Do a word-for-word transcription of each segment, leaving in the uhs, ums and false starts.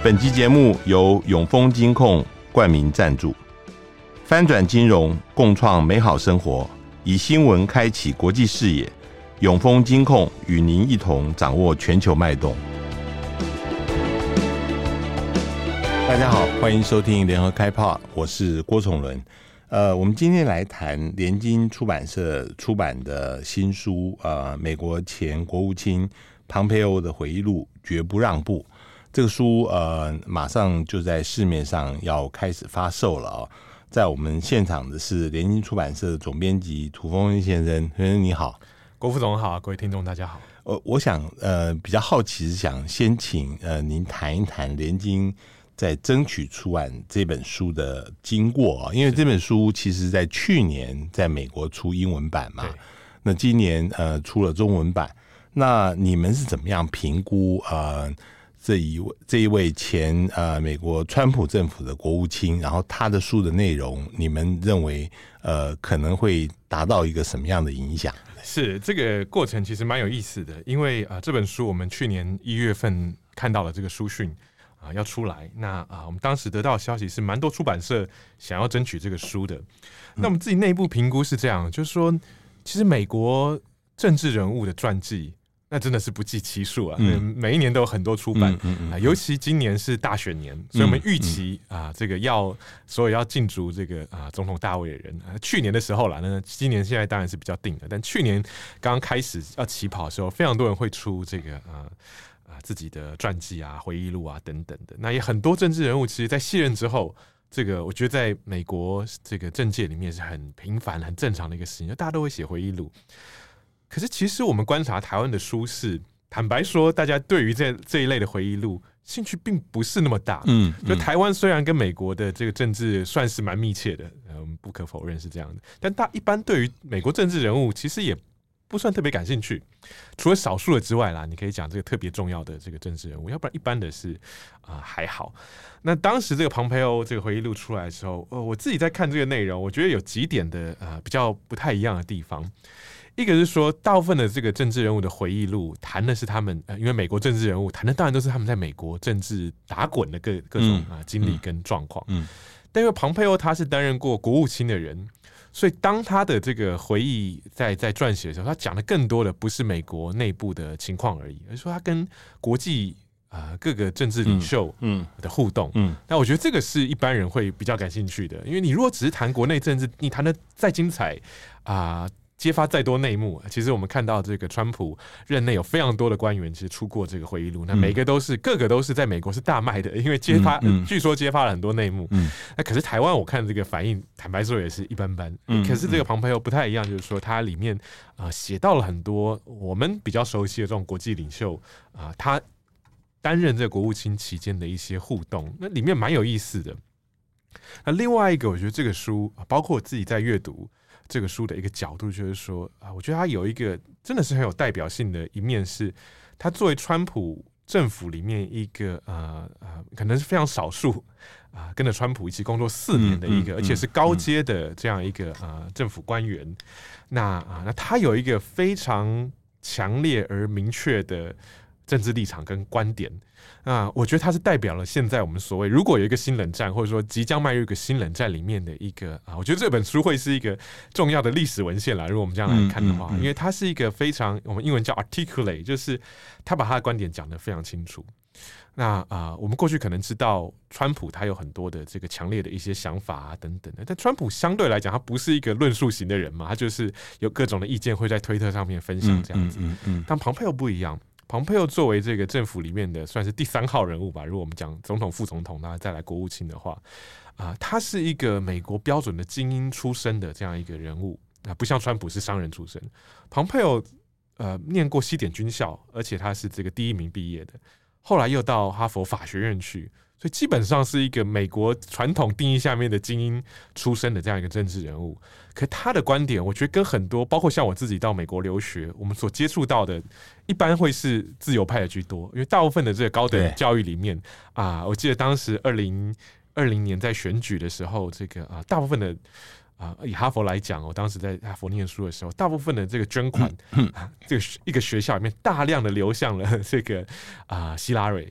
本集节目由永丰金控冠名赞助，翻转金融，共创美好生活，以新闻开启国际视野。永丰金控与您一同掌握全球脉动。大家好，欢迎收听联合开炮，我是郭崇伦。呃，我们今天来谈联经出版社出版的新书，呃，美国前国务卿庞培欧的回忆录《绝不让步》。这个书呃，马上就在市面上要开始发售了哦。在我们现场的是联经出版社的总编辑涂峰恩先生，先生你好。 郭副总好，各位听众大家好。 呃，我想呃比较好奇是想先请呃您谈一谈联经在争取出版这本书的经过，因为这本书其实在去年在美国出英文版嘛，那今年呃出了中文版，那你们是怎么样评估呃这一位这一位前呃美国川普政府的国务卿，然后他的书的内容，你们认为呃可能会达到一个什么样的影响？ 是这个过程其实蛮有意思的，因为啊、呃、这本书我们去年一月份看到了这个书讯啊、呃、要出来，那啊、呃、我们当时得到的消息是蛮多出版社想要争取这个书的。那我们自己内部评估是这样，就是说其实美国政治人物的传记那真的是不计其数啊、嗯！每一年都有很多出版，嗯嗯嗯、尤其今年是大选年，所以我们预期、嗯嗯、啊，这个要所有要竞逐这个啊总统大位的人，啊、去年的时候啦，那今年现在当然是比较定了，但去年刚刚开始要起跑的时候，非常多人会出这个啊啊自己的传记啊、回忆录啊等等的。那也很多政治人物，其实在卸任之后，这个我觉得在美国这个政界里面是很平凡、很正常的一个事情，就大家都会写回忆录。可是其实我们观察台湾的书市，坦白说，大家对于 这, 这一类的回忆录兴趣并不是那么大。嗯，就台湾虽然跟美国的这个政治算是蛮密切的，呃，我们不可否认是这样的，但大一般对于美国政治人物其实也不算特别感兴趣，除了少数的之外啦，你可以讲这个特别重要的这个政治人物，要不然一般的是啊、呃、还好。那当时这个庞培欧这个回忆录出来的时候，呃，我自己在看这个内容，我觉得有几点的呃比较不太一样的地方。一个是说，大部分的这个政治人物的回忆录谈的是他们，呃、因为美国政治人物谈的当然都是他们在美国政治打滚的各各种啊经历跟状况。嗯，但因为庞培欧他是担任过国务卿的人，所以当他的这个回忆在在撰写的时候，他讲的更多的不是美国内部的情况而已，而是说他跟国际啊、呃、各个政治领袖的互动。嗯，嗯那我觉得这个是一般人会比较感兴趣的，因为你如果只是谈国内政治，你谈的再精彩啊。呃揭发再多内幕，其实我们看到这个川普任内有非常多的官员其实出过这个回忆录，那每个都是、嗯、各个都是在美国是大卖的，因为揭发、嗯嗯、据说揭发了很多内幕。嗯，那可是台湾我看这个反应，坦白说也是一般般。嗯，可是这个庞培欧不太一样，就是说他里面啊、呃、写到了很多我们比较熟悉的这种国际领袖啊、呃，他担任这个国务卿期间的一些互动，那里面蛮有意思的。那另外一个，我觉得这个书，包括我自己在阅读这个书的一个角度，就是说啊，我觉得它有一个真的是很有代表性的一面，是它作为川普政府里面一个呃呃，可能是非常少数啊、呃，跟着川普一起工作四年的一个，嗯嗯嗯、而且是高阶的这样一个呃政府官员。那啊，那他有一个非常强烈而明确的政治立场跟观点。那我觉得它是代表了现在我们所谓如果有一个新冷战，或者说即将迈入一个新冷战里面的一个啊，我觉得这本书会是一个重要的历史文献啦。如果我们这样来看的话，嗯嗯嗯、因为它是一个非常我们英文叫 articulate， 就是他把他的观点讲得非常清楚。那啊、呃，我们过去可能知道川普他有很多的这个强烈的一些想法啊等等的，但川普相对来讲他不是一个论述型的人嘛，他就是有各种的意见会在推特上面分享这样子。嗯嗯嗯嗯、但庞培欧不一样。庞培欧作为这个政府里面的算是第三号人物吧，如果我们讲总统、副总统，那再来国务卿的话，啊、呃，他是一个美国标准的精英出身的这样一个人物啊、呃，不像川普是商人出身。庞培欧呃念过西点军校，而且他是这个第一名毕业的，后来又到哈佛法学院去，所以基本上是一个美国传统定义下面的精英出身的这样一个政治人物。可他的观点，我觉得跟很多，包括像我自己到美国留学，我们所接触到的，一般会是自由派的居多，因为大部分的这个高等教育里面啊，我记得当时二零二零年在选举的时候，这个啊，大部分的啊，以哈佛来讲，我当时在哈佛念书的时候，大部分的这个捐款，嗯嗯啊、这个一个学校里面大量的流向了这个啊希拉蕊。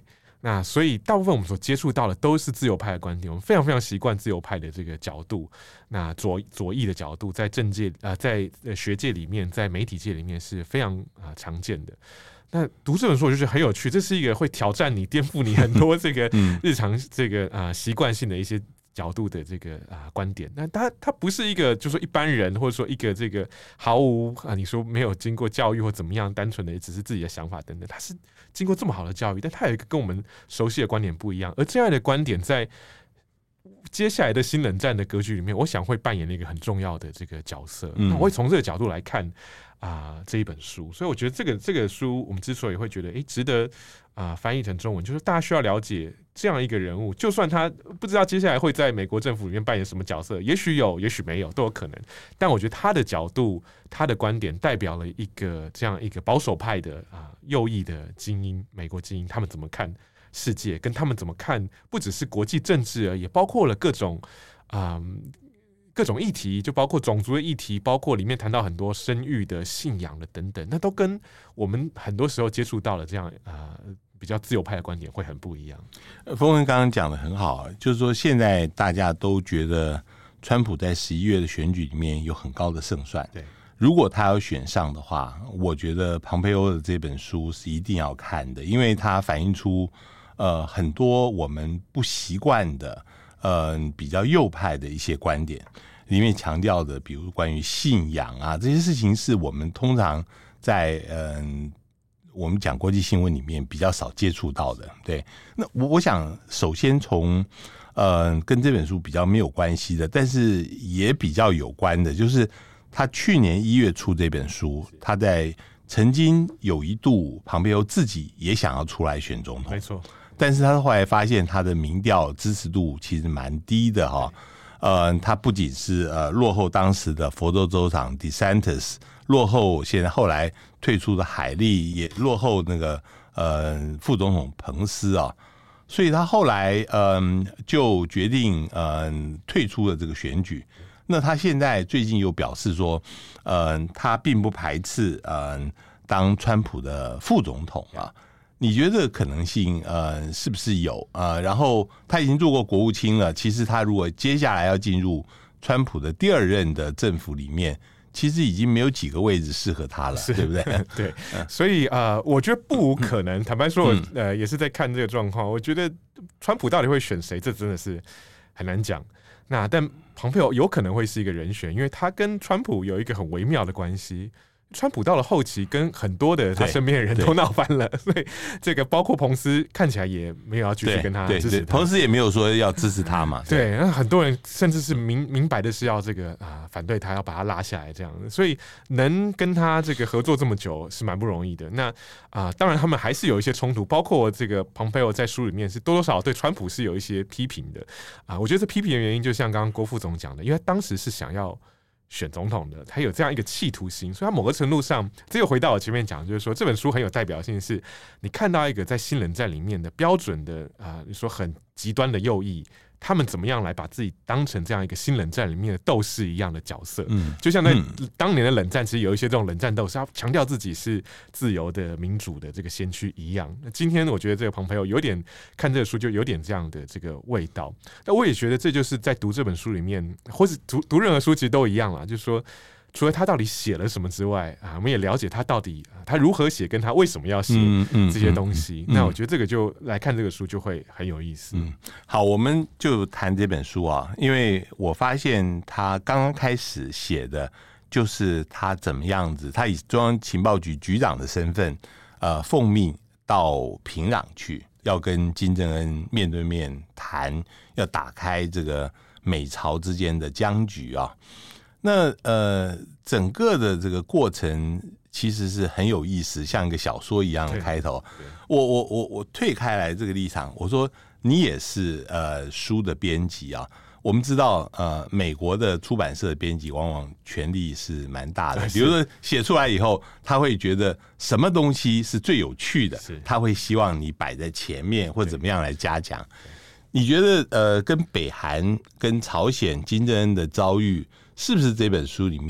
那所以大部分我们所接触到的都是自由派的观点，我们非常非常习惯自由派的这个角度，那左左翼的角度，在政界啊、呃，在学界里面，在媒体界里面是非常啊、呃、常见的。那读这本书我就觉得很有趣，这是一个会挑战你、颠覆你很多这个日常这个啊习惯性的一些角度的这个啊观点。那它它不是一个，就是说一般人或者说一个这个毫无啊你说没有经过教育或怎么样，单纯的只是自己的想法等等，它是经过这么好的教育，但它有一个跟我们熟悉的观点不一样，而这样的观点在接下来的新冷战的格局里面，我想会扮演一个很重要的这个角色。嗯、那我会从这个角度来看啊、呃、这一本书，所以我觉得这个这个书我们之所以会觉得哎值得啊、呃、翻译成中文，就是大家需要了解这样一个人物，就算他不知道接下来会在美国政府里面扮演什么角色，也许有，也许没有，都有可能。但我觉得他的角度、他的观点，代表了一个这样一个保守派的啊、呃、右翼的精英，美国精英，他们怎么看世界，跟他们怎么看，不只是国际政治而已，也包括了各种啊。呃各种议题，就包括种族的议题，包括里面谈到很多生育的、信仰的等等，那都跟我们很多时候接触到的这样啊、呃、比较自由派的观点会很不一样。 丰文刚刚讲的很好，就是说现在大家都觉得川普在十一月的选举里面有很高的胜算。 对， 如果他要选上的话，我觉得庞培欧的这本书是一定要看的，因为它反映出呃很多我们不习惯的。呃，比较右派的一些观点，里面强调的，比如关于信仰啊这些事情，是我们通常在嗯、呃、我们讲国际新闻里面比较少接触到的。对，那我我想首先从呃跟这本书比较没有关系的，但是也比较有关的，就是他去年一月出这本书，他在曾经有一度庞培欧自己也想要出来选总统， 没错。 但是他后来发现他的民调支持度其实蛮低的哈，呃，他不仅是呃落后当时的佛州州长 DeSantis， 落后现在后来退出的海利，也落后那个呃副总统彭斯啊，所以他后来嗯、呃、就决定嗯、呃、退出了这个选举。那他现在最近又表示说，呃，他并不排斥呃当川普的副总统啊。你觉得可能性呃是不是有呃？然后他已经做过国务卿了，其实他如果接下来要进入川普的第二任的政府里面，其实已经没有几个位置适合他了，对不对？ 对，所以呃，我觉得不无可能。坦白说，我呃也是在看这个状况，我觉得川普到底会选谁，这真的是很难讲。那但庞培欧有可能会是一个人选，因为他跟川普有一个很微妙的关系。川普到了后期，跟很多的他身边的人都闹翻了，所以这个包括彭斯看起来也没有要继续跟他支持他， 彭斯也没有说要支持他嘛。 对，那很多人甚至是明明白的是要这个啊反对他，要把他拉下来这样的，所以能跟他这个合作这么久是蛮不容易的。那啊，当然他们还是有一些冲突，包括这个庞培欧在书里面是多多少少对川普是有一些批评的啊。我觉得这批评的原因，就像刚刚郭副总讲的，因为他当时是想要选总统的，他有这样一个企图心，所以他某个程度上，这又回到我前面讲，就是说这本书很有代表性，是你看到一个在新冷战里面的标准的啊、呃，你说很极端的右翼，他们怎么样来把自己当成这样一个新冷战里面的斗士一样的角色？嗯，就像在当年的冷战，其实有一些这种冷战斗士，他强调自己是自由的、民主的这个先驱一样。那今天我觉得这个庞培欧有点看这个书就有点这样的这个味道。那我也觉得这就是在读这本书里面，或是读读任何书其实都一样啦，就是说。除了他到底写了什么之外啊，我们也了解他到底他如何写，跟他为什么要写这些东西。嗯嗯嗯、那我觉得这个就来看这个书就会很有意思。 嗯，好，我们就谈这本书啊，因为我发现他刚刚开始写的就是他怎么样子，他以中央情报局局长的身份，呃，奉命到平壤去，要跟金正恩面对面谈，要打开这个美朝之间的僵局啊。那呃，整个的这个过程其实是很有意思，像一个小说一样的开头。我我我我退开来这个立场，我说你也是呃书的编辑啊。我们知道呃，美国的出版社的编辑往往权力是蛮大的，比如说写出来以后，他会觉得什么东西是最有趣的，他会希望你摆在前面或者怎么样来加强。你觉得呃，跟北韩、跟朝鲜、金正恩的遭遇，是不是这本书里面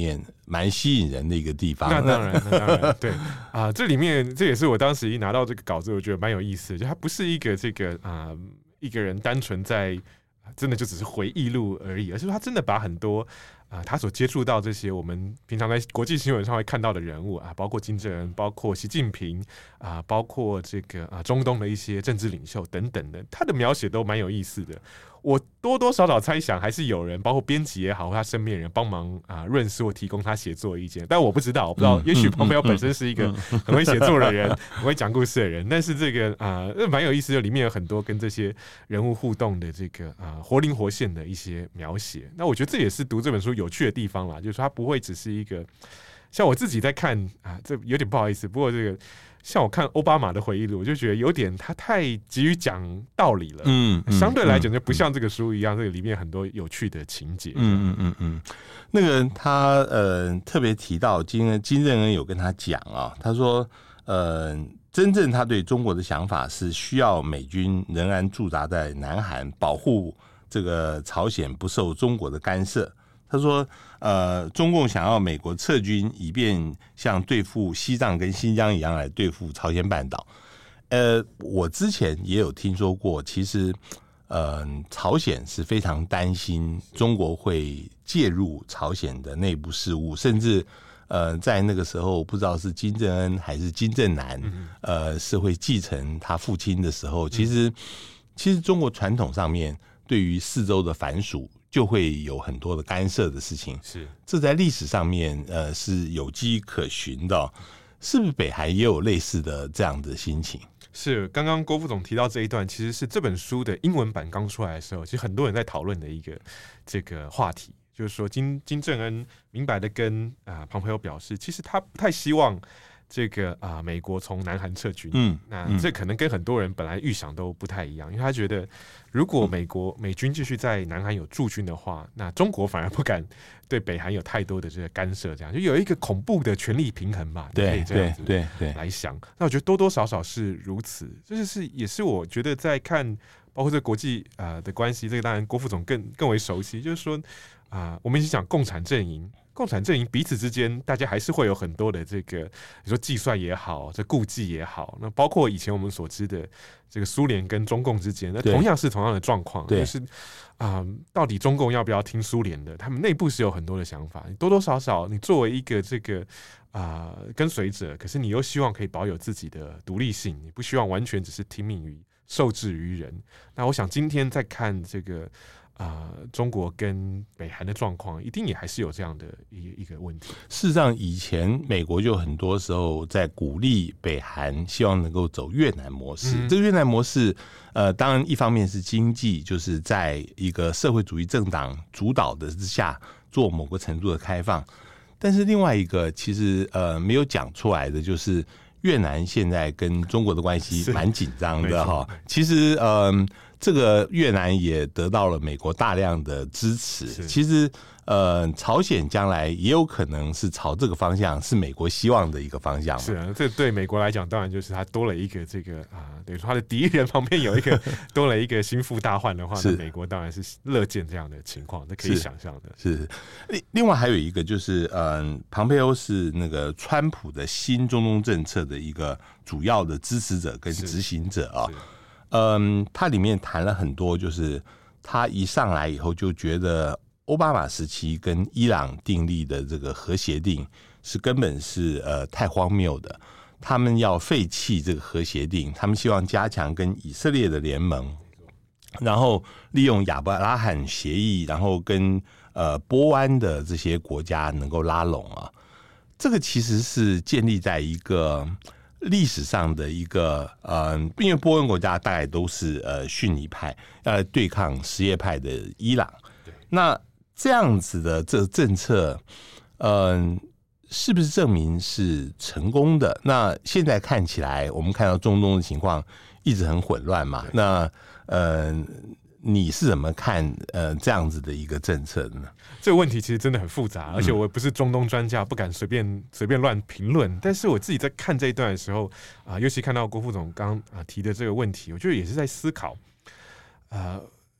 蛮吸引人的一个地方。 那当然，那当然，对啊、呃，这里面这也是我当时一拿到这个稿子，我觉得蛮有意思的，就它不是一个这个啊、呃、一个人单纯在真的就只是回忆录而已，而是说他真的把很多啊、呃、他所接触到这些我们平常在国际新闻上会看到的人物啊，包括金正恩，包括习近平啊、呃，包括这个啊、呃、中东的一些政治领袖等等的，他的描写都蛮有意思的。我多多少少猜想，还是有人，包括编辑也好，或他身边人帮忙啊润饰或提供他写作的意见。但我不知道，我不知道，嗯、也许庞培欧本身是一个很会写作的人，很会讲故事的人。但是这个啊，蛮、呃、有意思的，里面有很多跟这些人物互动的这个啊、呃、活灵活现的一些描写。那我觉得这也是读这本书有趣的地方啦，就是说它不会只是一个像我自己在看啊，这有点不好意思，不过这个。像我看奥巴马的回忆录，我就觉得有点他太急于讲道理了，嗯，嗯相对来讲就不像这个书一样，嗯、这个里面很多有趣的情节， 嗯嗯嗯嗯，那个他呃特别提到金金正恩有跟他讲啊，他说呃真正他对中国的想法是需要美军仍然驻扎在南韩，保护这个朝鲜不受中国的干涉。他说：“呃，中共想要美国撤军，以便像对付西藏跟新疆一样来对付朝鲜半岛。呃，我之前也有听说过，其实，呃，朝鲜是非常担心中国会介入朝鲜的内部事务，甚至，呃，在那个时候，不知道是金正恩还是金正男，呃，是会继承他父亲的时候，其实，其实中国传统上面对于四周的藩属。”就会有很多的干涉的事情， 是这在历史上面呃是有迹可循的、哦，是不是北韩也有类似的这样的心情？ 是，刚刚郭副总提到这一段，其实是这本书的英文版刚出来的时候，其实很多人在讨论的一个这个话题，就是说金金正恩明白的跟啊庞培欧表示，其实他不太希望。这个啊、呃，美国从南韩撤军，嗯，那这可能跟很多人本来预想都不太一样，因为他觉得，如果美国美军继续在南韩有驻军的话，那中国反而不敢对北韩有太多的这个干涉，这样就有一个恐怖的权力平衡吧， 对， 可以这样子对对来想。那我觉得多多少少是如此，这就是也是我觉得在看，包括这个国际啊、呃、的关系，这个当然郭副总更更为熟悉，就是说啊、呃，我们一起讲共产阵营。共产阵营彼此之间，大家还是会有很多的这个，你说计算也好，这顾忌也好，那包括以前我们所知的这个苏联跟中共之间，那同样是同样的状况，就是啊、呃，到底中共要不要听苏联的？他们内部是有很多的想法，多多少少，你作为一个这个啊、呃、跟随者，可是你又希望可以保有自己的独立性，你不希望完全只是听命于受制于人。那我想今天在看这个。啊、呃，中国跟北韩的状况，一定也还是有这样的一一个问题。 事实上，以前美国就很多时候在鼓励北韩，希望能够走越南模式。嗯、这个越南模式，呃，当然一方面是经济，就是在一个社会主义政党主导的之下做某个程度的开放。但是另外一个，其实呃没有讲出来的就是。越南现在跟中国的关系蛮紧张的哈，其实呃，这个越南也得到了美国大量的支持。其实呃，朝鲜将来也有可能是朝这个方向，是美国希望的一个方向。 是啊，这对美国来讲，当然就是他多了一个这个啊，等于说他的敌人旁边有一个多了一个心腹大患的话，那美国当然是乐见这样的情况，这可以想象的。 是，是另另外还有一个就是，嗯，庞培欧是那个川普的新中东政策的一个主要的支持者跟执行者啊。嗯，他里面谈了很多，就是他一上来以后就觉得。奥巴马时期跟伊朗订立的这个核协定是根本是呃太荒谬的，他们要废弃这个核协定，他们希望加强跟以色列的联盟，然后利用亚伯拉罕协议，然后跟呃波湾的这些国家能够拉拢啊。这个其实是建立在一个历史上的一个呃，因为波湾国家大概都是呃逊尼派，要来对抗什叶派的伊朗，那。这样子的这政策，嗯、呃，是不是证明是成功的？那现在看起来，我们看到中东的情况一直很混乱嘛。那呃，你是怎么看呃这样子的一个政策呢？ 这个问题其实真的很复杂，而且我不是中东专家，不敢随便随便乱评论。但是我自己在看这一段的时候啊、呃，尤其看到郭副总刚啊提的这个问题，我觉得也是在思考啊。呃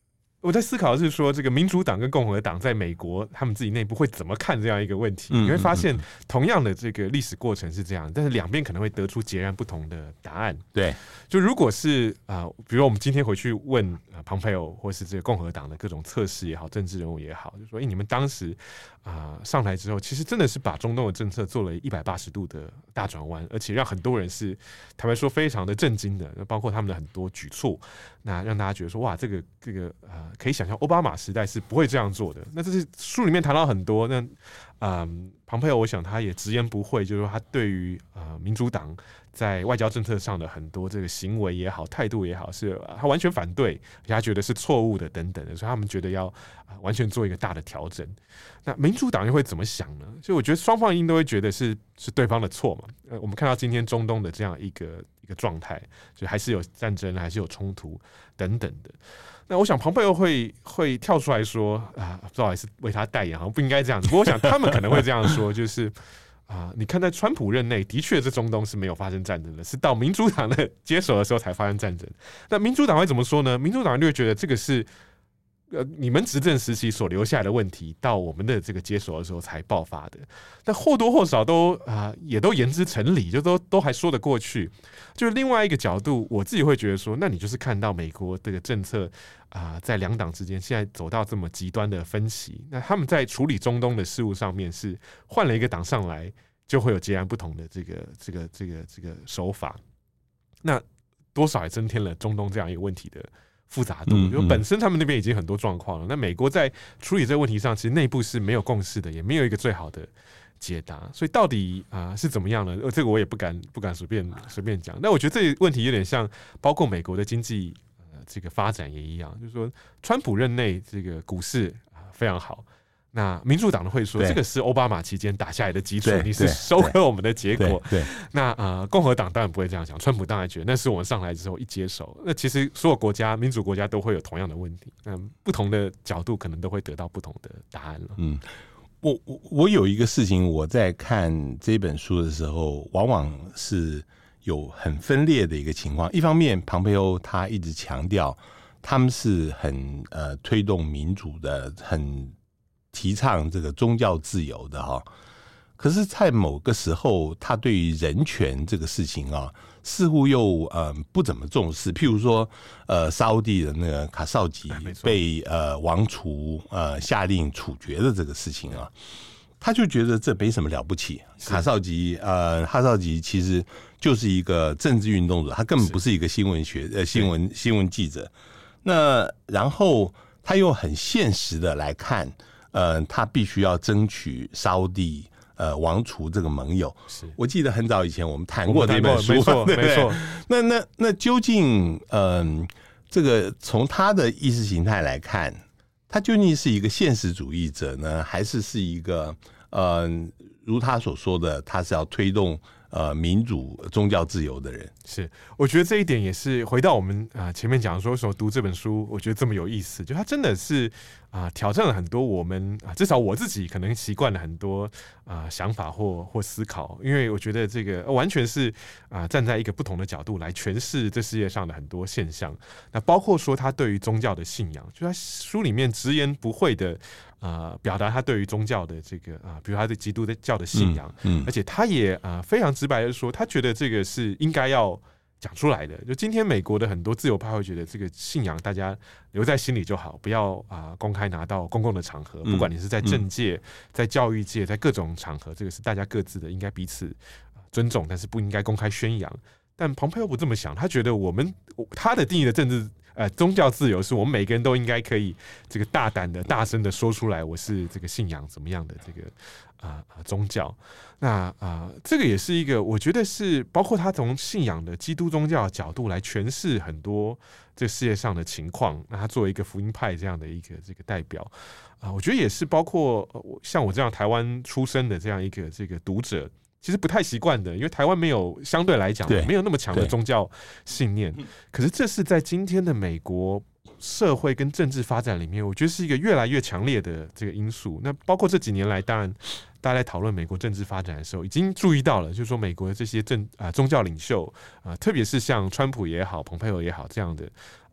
我在思考的是说，这个民主党跟共和党在美国他们自己内部会怎么看这样一个问题？你会发现，同样的这个历史过程是这样，但是两边可能会得出截然不同的答案。 对， 就如果是啊、呃，比如我们今天回去问啊庞培欧或是这个共和党的各种测试也好，政治人物也好，就说，哎、欸，你们当时啊、呃、上台之后，其实真的是把中东的政策做了一百八十度的大转弯，而且让很多人是坦白说非常的震惊的，包括他们的很多举措，那让大家觉得说，哇，这个这个呃。可以想象，奥巴马时代是不会这样做的。那这是书里面谈到很多。那嗯，庞培欧，我想他也直言不讳，就是说他对于呃民主党在外交政策上的很多这个行为也好、态度也好，是他完全反对，而且他觉得是错误的等等的，所以他们觉得要、呃、完全做一个大的调整。那民主党又会怎么想呢？所以我觉得双方一定都会觉得是是对方的错嘛。呃，我们看到今天中东的这样一个一个状态，就还是有战争，还是有冲突等等的。那我想庞培欧会会跳出来说啊，不好意思为他代言，好像不应该这样子。不过我想他们可能会这样说，就是啊，你看在川普任内，的确这中东是没有发生战争的，是到民主党的接手的时候才发生战争。那民主党会怎么说呢？民主党就会觉得这个是呃你们执政时期所留下来的问题，到我们的这个接手的时候才爆发的。但或多或少都啊、呃、也都言之成理，就都都还说得过去。就是另外一个角度，我自己会觉得说，那你就是看到美国这个政策啊、呃，在两党之间现在走到这么极端的分歧，那他们在处理中东的事务上面是换了一个党上来，就会有截然不同的这个这个这个这个手法。那多少也增添了中东这样一个问题的复杂度，就本身他们那边已经很多状况了。那美国在处理这个问题上，其实内部是没有共识的，也没有一个最好的解答。所以到底啊、呃、是怎么样呢？这个我也不敢不敢随便随便讲。那我觉得这个问题有点像，包括美国的经济呃这个发展也一样，就是说，川普任内这个股市啊、呃、非常好。那民主党会说，这个是奥巴马期间打下来的基础，你是收割我们的结果。 对，对那呃，共和党当然不会这样想，川普当然觉得那是我们上来之后一接手。那其实所有国家、民主国家都会有同样的问题，那不同的角度可能都会得到不同的答案了。 嗯，我我我有一个事情，我在看这本书的时候，往往是有很分裂的一个情况。一方面，庞培欧他一直强调他们是很呃推动民主的，很提倡这个宗教自由的哈，可是，在某个时候，他对于人权这个事情啊，似乎又呃不怎么重视。譬如说，呃，沙烏地的那个卡绍吉被呃王储呃下令处决的这个事情啊，他就觉得这没什么了不起。卡绍吉呃哈绍吉其实就是一个政治运动者，他根本不是一个新闻学呃新闻新闻记者。那然后他又很现实的来看。呃，他必须要争取沙烏地呃王储这个盟友。我记得很早以前我们谈过这本书， 没错，没错。 那那那究竟嗯、呃，这个从他的意识形态来看，他究竟是一个现实主义者呢，还是是一个呃，如他所说的，他是要推动呃民主、宗教自由的人？ 是，我觉得这一点也是回到我们啊、呃、前面讲说，为什么读这本书，我觉得这么有意思，就他真的是。啊，挑战了很多我们啊，至少我自己可能习惯了很多啊想法或或思考，因为我觉得这个完全是啊站在一个不同的角度来诠释这世界上的很多现象。那包括说他对于宗教的信仰，就他书里面直言不讳的啊表达他对于宗教的这个啊，比如他对基督教的信仰，嗯，嗯而且他也啊非常直白的说，他觉得这个是应该要。讲出来的，就今天美国的很多自由派会觉得这个信仰大家留在心里就好，不要啊、呃、公开拿到公共的场合，不管你是在政界、在教育界、在各种场合，这个是大家各自的，应该彼此尊重，但是不应该公开宣扬。但庞培欧不这么想，他觉得我们他的定义的政治呃宗教自由是我们每个人都应该可以这个大胆的、大声的说出来，我是这个信仰怎么样的这个啊、呃、宗教。那啊、呃，这个也是一个，我觉得是包括他从信仰的基督宗教的角度来诠释很多这世界上的情况。那他作为一个福音派这样的一个这个代表啊、呃，我觉得也是包括、呃、像我这样台湾出生的这样一个这个读者。其实不太习惯的，因为台湾没有相对来讲没有那么强的宗教信念。可是这是在今天的美国社会跟政治发展里面，我觉得是一个越来越强烈的这个因素。那包括这几年来，当然大家在讨论美国政治发展的时候，已经注意到了，就是说美国的这些政啊、呃、宗教领袖啊、呃，特别是像川普也好、蓬佩奥也好这样的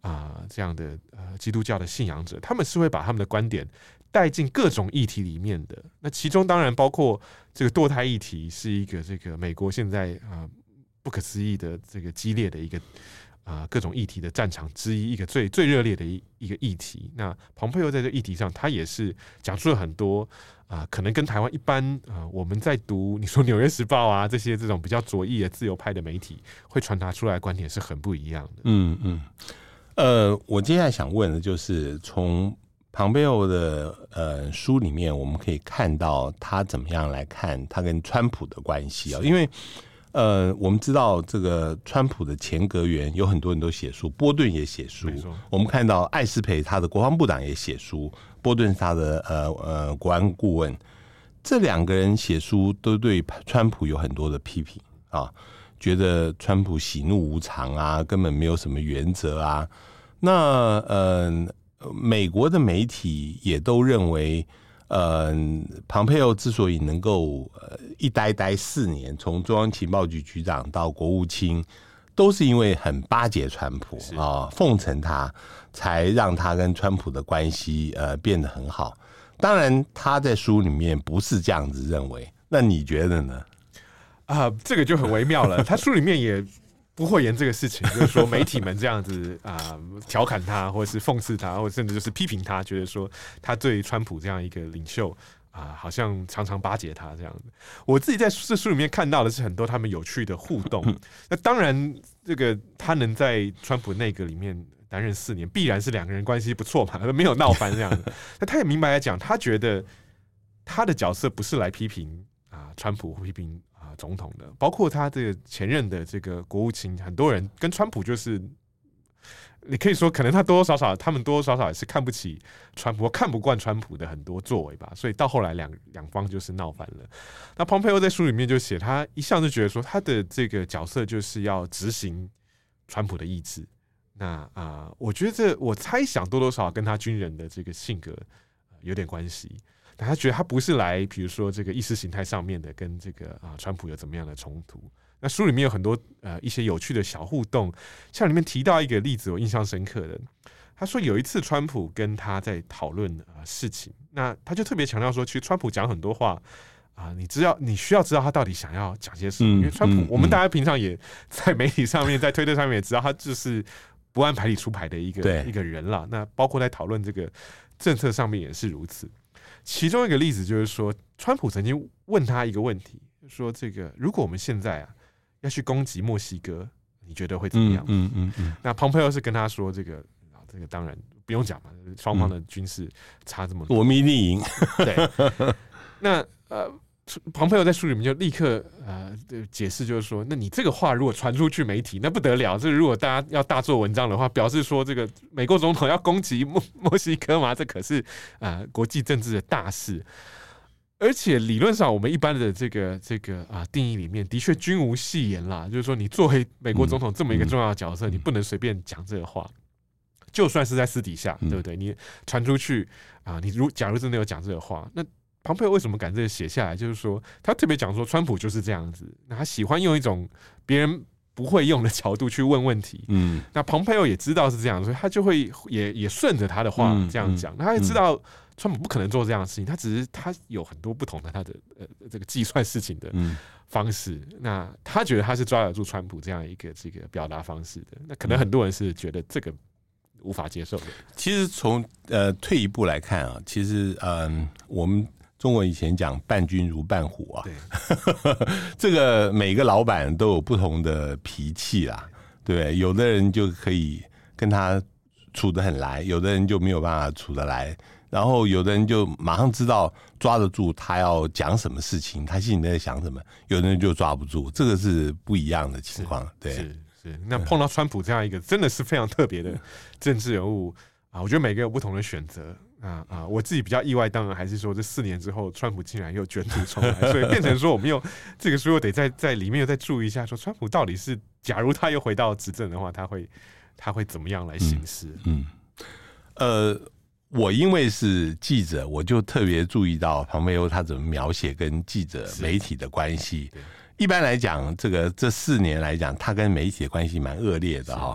啊、呃、这样的呃基督教的信仰者，他们是会把他们的观点带进各种议题里面的。那其中当然包括这个堕胎议题，是一个这个美国现在啊、呃、不可思议的这个激烈的一个啊、呃、各种议题的战场之一，一个最最热烈的一一个议题。那蓬佩奥在这个议题上，他也是讲述了很多啊、呃，可能跟台湾一般啊、呃、我们在读你说《纽约时报》啊这些这种比较左翼的自由派的媒体会传达出来的观点是很不一样的。 嗯嗯，呃，我接下来想问的就是从庞贝欧的呃书里面，我们可以看到他怎么样来看他跟川普的关系啊？因为呃，我们知道这个川普的前阁员有很多人都写书，波顿也写书。我们看到艾斯培他的国防部长也写书，波顿是他的呃呃国安顾问。这两个人写书都对川普有很多的批评啊，觉得川普喜怒无常啊，根本没有什么原则啊。那呃。美国的媒体也都认为，呃，庞佩奥之所以能够呃一待待四年，从中央情报局局长到国务卿，都是因为很巴结川普啊，奉承他，才让他跟川普的关系呃变得很好。当然，他在书里面不是这样子认为，那你觉得呢？ 啊、呃，这个就很微妙了。他书里面也不会言这个事情，就是说媒体们这样子啊调侃他，或者是讽刺他，或者甚至就是批评他，觉得说他对川普这样一个领袖啊、呃，好像常常巴结他这样子。我自己在这书里面看到的是很多他们有趣的互动。那当然，这个他能在川普内阁里面担任四年，必然是两个人关系不错嘛，没有闹翻这样子。那他也明白来讲，他觉得他的角色不是来批评啊、呃、川普，批评总统的，包括他这个前任的这个国务卿，很多人跟川普就是，你可以说可能他多多少少，他们多多少少也是看不起川普，看不惯川普的很多作为吧，所以到后来两两方就是闹翻了。那蓬佩奥在书里面就写，他一向就觉得说他的这个角色就是要执行川普的意志。那啊、呃，我觉得这我猜想多多少少跟他军人的这个性格有点关系。他觉得他不是来，比如说这个意识形态上面的跟这个啊川普有怎么样的冲突。那书里面有很多呃一些有趣的小互动，像里面提到一个例子，我印象深刻的。他说有一次川普跟他在讨论啊事情，那他就特别强调说，其实川普讲很多话啊，你知道你需要知道他到底想要讲些什么，因为川普我们大家平常也在媒体上面，在推特上面也知道他就是不按牌理出牌的一个一个人啦。那包括在讨论这个政策上面也是如此。其中一个例子就是说，川普曾经问他一个问题，说这个如果我们现在啊要去攻击墨西哥，你觉得会怎么样？ 嗯嗯 嗯, 嗯那蓬佩奥是跟他说，这个这个当然不用讲嘛，双方的军事差这么多， 我们一定赢。 对，那呃。蓬佩奥在书里面就立刻呃解释，就是说，那你这个话如果传出去媒体，那不得了。这如果大家要大做文章的话，表示说这个美国总统要攻击墨墨西哥嘛，这可是啊、呃、国际政治的大事。而且理论上，我们一般的这个这个啊、呃、定义里面，的确均无戏言啦。就是说，你作为美国总统这么一个重要的角色，嗯、你不能随便讲这个话。就算是在私底下，嗯、对不对？你传出去啊、呃，你如假如真的有讲这个话，那蓬佩奥为什么敢这个写下来？就是说，他特别讲说，川普就是这样子，那他喜欢用一种别人不会用的角度去问问题。嗯，那蓬佩奥也知道是这样，所以他就会也也顺着他的话这样讲。那、嗯嗯、他也知道川普不可能做这样的事情，他只是他有很多不同的他的呃这个计算事情的方式。嗯、那他觉得他是抓得住川普这样一个这个表达方式的。那可能很多人是觉得这个无法接受的。 其实从呃退一步来看啊，其实嗯、呃、我们。中国以前讲伴君如伴虎啊，这个每个老板都有不同的脾气啦，对不对？有的人就可以跟他处得很来，有的人就没有办法处得来，然后有的人就马上知道抓得住他要讲什么事情，他心里在想什么，有的人就抓不住，这个是不一样的情况。对， 是是。那碰到川普这样一个真的是非常特别的政治人物啊，我觉得每个有不同的选择。啊啊！我自己比较意外，当然还是说这四年之后，川普竟然又卷土重来，所以变成说我们又这个书又得在在里面又再注意一下，说川普到底是，假如他又回到执政的话，他会他会怎么样来行事？嗯， 嗯呃，我因为是记者，我就特别注意到庞佩奥他怎么描写跟记者媒体的关系。一般来讲，这个这四年来讲，他跟媒体的关系蛮恶劣的哈。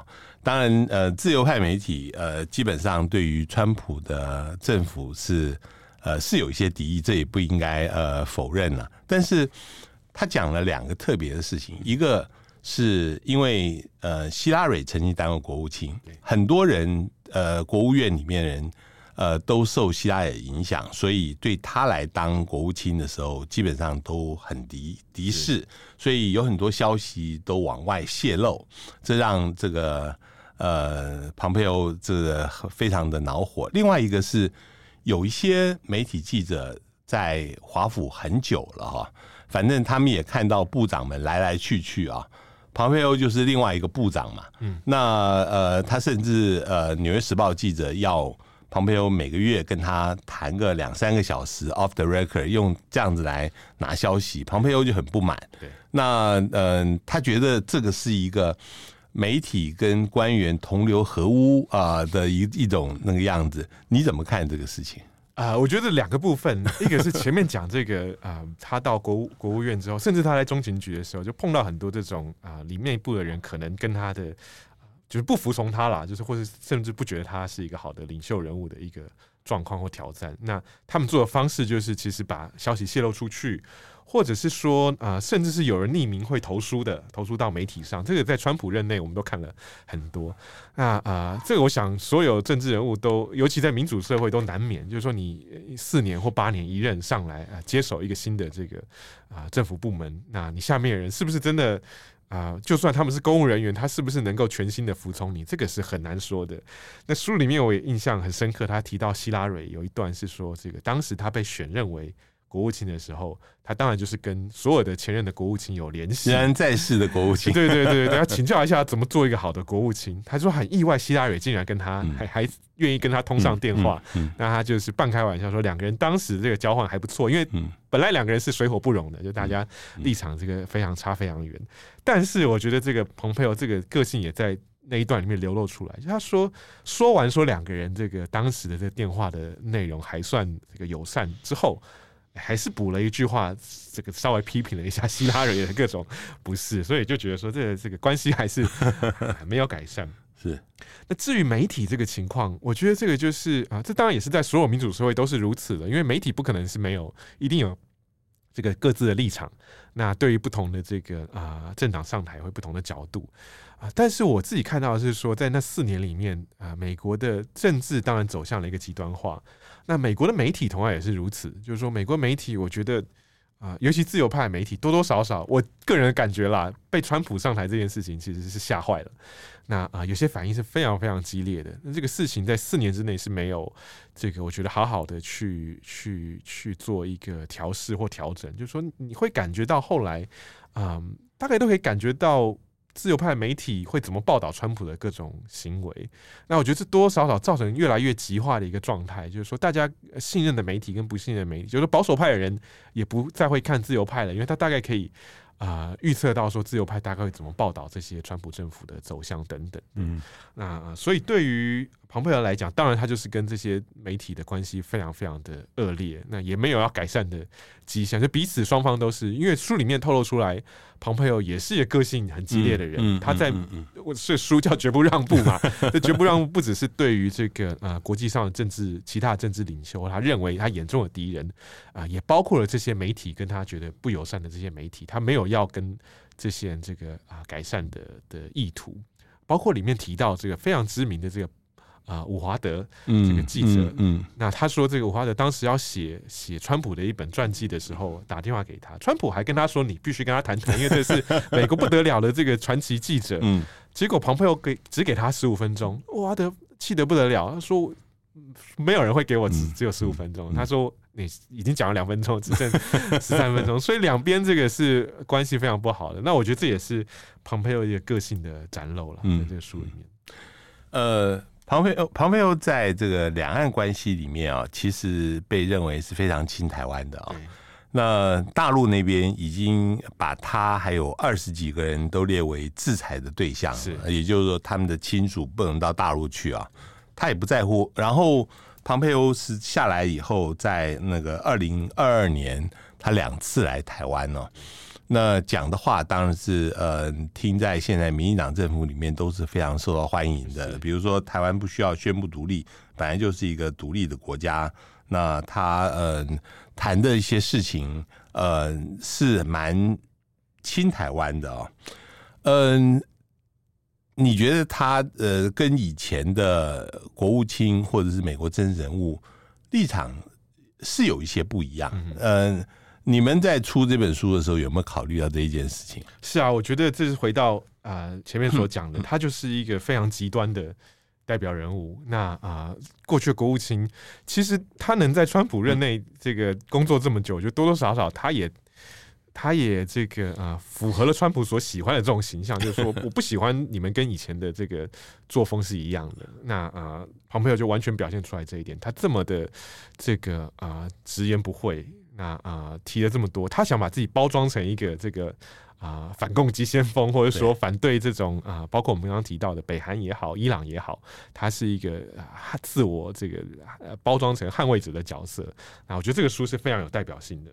当然，呃，自由派媒体呃，基本上对于川普的政府是呃是有一些敌意，这也不应该呃否认了。但是他讲了两个特别的事情，一个是因为呃希拉蕊曾经当过国务卿，很多人呃国务院里面人呃都受希拉蕊影响，所以对他来当国务卿的时候，基本上都很敌敌视，所以有很多消息都往外泄露，这让这个。呃，庞佩欧这个非常的恼火。另外一个是有一些媒体记者在华府很久了哈，反正他们也看到部长们来来去去啊。庞佩欧就是另外一个部长嘛，嗯，那呃，他甚至呃，《纽约时报》记者要庞佩欧每个月跟他谈个两三个小时 off the record， 用这样子来拿消息，庞佩欧就很不满。对，那呃，他觉得这个是一个。媒体跟官员同流合污啊、呃、的一一种那个样子，你怎么看这个事情啊、呃？我觉得两个部分，一个是前面讲这个啊、呃，他到国务国务院之后，甚至他在中情局的时候，就碰到很多这种啊、呃，里面部的人可能跟他的就是不服从他啦，就是或是甚至不觉得他是一个好的领袖人物的一个状况或挑战。那他们做的方式就是，其实把消息泄露出去。或者是说啊、呃，甚至是有人匿名会投书的，投书到媒体上，这个在川普任内我们都看了很多。那啊、呃，这个我想所有政治人物都，尤其在民主社会都难免，就是说你四年或八年一任上来啊、呃，接手一个新的这个啊、呃、政府部门，那你下面的人是不是真的啊、呃？就算他们是公务人员，他是不是能够全心的服从你？这个是很难说的。那书里面我也印象很深刻，他提到希拉蕊有一段是说，这个当时他被选任为。国务卿的时候，他当然就是跟所有的前任的国务卿有联系， 仍然在世的国务卿， 对对对对，要请教一下怎么做一个好的国务卿。他说很意外，希拉蕊竟然跟他、嗯、还还愿意跟他通上电话，嗯嗯嗯、那他就是半开玩笑说两个人当时这个交换还不错，因为本来两个人是水火不容的，就大家立场这个非常差非常远。但是我觉得这个蓬佩奥这个个性也在那一段里面流露出来，就他说说完说两个人这个当时的这个电话的内容还算这个友善之后。还是补了一句话，这个稍微批评了一下希拉蕊的各种不是，所以就觉得说这个这个关系还是、呃、没有改善。 是。 那至于媒体这个情况，我觉得这个就是啊，这当然也是在所有民主社会都是如此的，因为媒体不可能是没有，一定有这个各自的立场。那对于不同的这个啊政党上台会不同的角度啊，但是我自己看到的是说，在那四年里面啊，美国的政治当然走向了一个极端化。那美国的媒体同样也是如此，就是说美国媒体，我觉得啊、呃，尤其自由派媒体多多少少，我个人的感觉啦，被川普上台这件事情其实是吓坏了。那啊、呃，有些反应是非常非常激烈的。那这个事情在四年之内是没有这个，我觉得好好的去去去做一个调试或调整，就是说你会感觉到后来，嗯，大概都可以感觉到。自由派媒体会怎么报道川普的各种行为？那我觉得这多多少少造成越来越极化的一个状态，就是说大家信任的媒体跟不信任的媒体，就是保守派的人也不再会看自由派了，因为他大概可以啊预测到说自由派大概会怎么报道这些川普政府的走向等等。嗯，那所以对于庞佩奥来讲，当然他就是跟这些媒体的关系非常非常的恶劣，那也没有要改善的迹象，就彼此双方都是，因为书里面透露出来。庞佩奥也是一个个性很激烈的人，嗯嗯、他在我这书叫绝不让步嘛，这绝不让步不只是对于这个呃国际上的政治其他的政治领袖，他认为他眼中的敌人啊、呃，也包括了这些媒体跟他觉得不友善的这些媒体，他没有要跟这些人这个啊、呃、改善的的意图，包括里面提到这个非常知名的这个。啊、呃，伍华德这个记者，嗯嗯嗯、那他说这个伍华德当时要写写川普的一本传记的时候，打电话给他，川普还跟他说你必须跟他谈谈，因为这是美国不得了的这个传奇记者。嗯，结果庞佩奥给只给他十五分钟，伍华德气得不得了，他说没有人会给我只只有十五分钟，嗯、他说你已经讲了两分钟，只剩十三分钟，所以两边这个是关系非常不好的。那我觉得这也是庞佩奥一个个性的展露了，在这个书里面， 嗯、呃。庞佩欧，庞佩欧在这个两岸关系里面啊，其实被认为是非常亲台湾的啊。那大陆那边已经把他还有二十几个人都列为制裁的对象，也就是说他们的亲属不能到大陆去啊，他也不在乎。然后庞佩欧是下来以后，在那个二零二二年，他两次来台湾哦。 那讲的话当然是呃，听在现在民进党政府里面都是非常受到欢迎的。比如说台湾不需要宣布独立，本来就是一个独立的国家。那他呃谈的一些事情呃是蛮亲台湾的哦。嗯、呃，你觉得他呃跟以前的国务卿或者是美国政治人物立场是有一些不一样？嗯、呃。你们在出这本书的时候有没有考虑到这一件事情？ 是啊，我觉得这是回到啊、呃、前面所讲的，他就是一个非常极端的代表人物。那啊、呃，过去的国务卿其实他能在川普任内这个工作这么久，就多多少少他也他也这个啊、呃、符合了川普所喜欢的这种形象，就是说我不喜欢你们跟以前的这个作风是一样的。那啊，庞培友就完全表现出来这一点，他这么的这个啊、呃、直言不讳。那啊、呃，提了这么多，他想把自己包装成一个这个啊、呃、反共急先锋，或者说反对这种啊、呃，包括我们刚刚提到的北韩也好、伊朗也好，他是一个、呃、自我这个、呃、包装成捍卫者的角色。那我觉得这个书是非常有代表性的。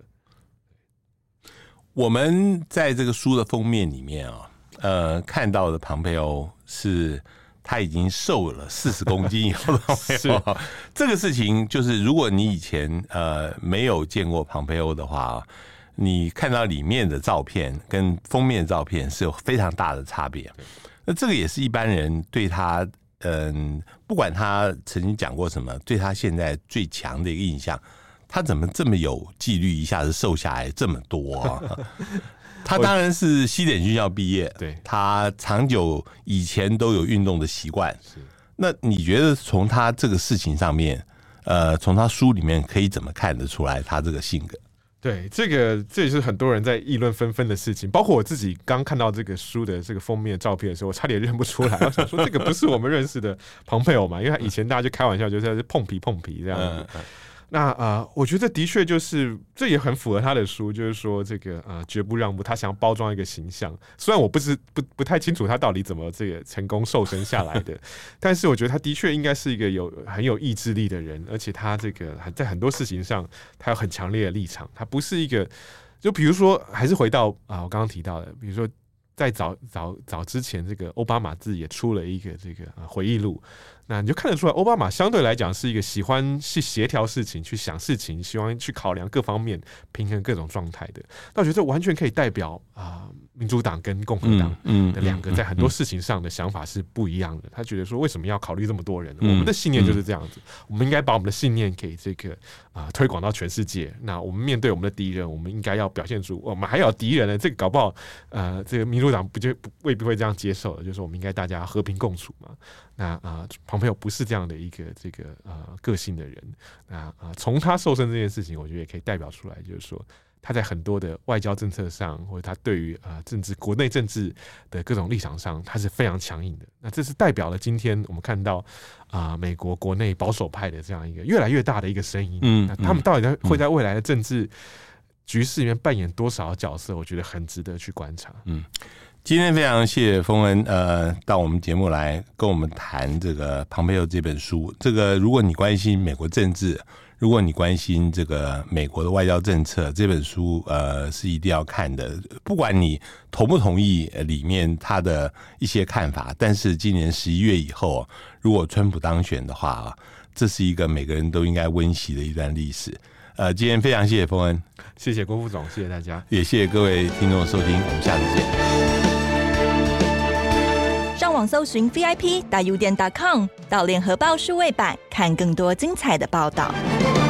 我们在这个书的封面里面啊，呃，看到的庞培欧是。他已经瘦了四十公斤以后的庞培欧，这个事情就是，如果你以前呃没有见过庞培欧的话，你看到里面的照片跟封面的照片是有非常大的差别。那这个也是一般人对他，嗯、呃，不管他曾经讲过什么，对他现在最强的一个印象，他怎么这么有纪律，一下子瘦下来这么多啊？他当然是西点军校毕业， 对， 他长久以前都有运动的习惯。那你觉得从他这个事情上面，呃，从他书里面可以怎么看得出来他这个性格？ 对，这个这也是很多人在议论纷纷的事情，包括我自己刚看到这个书的这个封面照片的时候，我差点认不出来。我想说，这个不是我们认识的庞培欧嘛？因为他以前大家就开玩笑，就是碰皮碰皮这样子。嗯嗯，那啊、呃，我觉得的确就是这也很符合他的书，就是说这个啊、呃、绝不让步，他想要包装一个形象。虽然我不是不不太清楚他到底怎么这个成功瘦身下来的，但是我觉得他的确应该是一个有很有意志力的人，而且他这个在很多事情上他有很强烈的立场，他不是一个就比如说还是回到啊、呃、我刚刚提到的，比如说在早早早之前，这个奥巴马自己也出了一个这个回忆录。那你就看得出来，奥巴马相对来讲是一个喜欢去协调事情、去想事情、喜欢去考量各方面、平衡各种状态的。那我觉得这完全可以代表啊、呃，民主党跟共和党的两个在很多事情上的想法是不一样的。他觉得说，为什么要考虑这么多人？我们的信念就是这样子，我们应该把我们的信念给这个啊、呃、推广到全世界。那我们面对我们的敌人，我们应该要表现出我们还有敌人呢。这个搞不好，呃，这个民主党不就未必会这样接受的，就是我们应该大家和平共处嘛。那啊、呃，庞培欧不是这样的一个这个呃个性的人。那啊，从、呃、他瘦身这件事情，我觉得也可以代表出来，就是说他在很多的外交政策上，或者他对于啊、呃、政治国内政治的各种立场上，他是非常强硬的。那这是代表了今天我们看到啊、呃、美国国内保守派的这样一个越来越大的一个声音。嗯，那他们到底会在未来的政治局势里面扮演多少角色？我觉得很值得去观察。嗯。 今天非常谢谢丰恩，呃，到我们节目来跟我们谈这个庞培欧这本书。这个如果你关心美国政治，如果你关心这个美国的外交政策，这本书呃是一定要看的。不管你同不同意里面他的一些看法，但是今年十一月以后，如果川普当选的话，这是一个每个人都应该温习的一段历史。呃，今天非常谢谢丰恩， 谢谢郭副总，谢谢大家， 也谢谢各位听众的收听，我们下次见。 上网搜寻 V I P 大 U 店 .com 到联合报数位版看更多精彩的报道。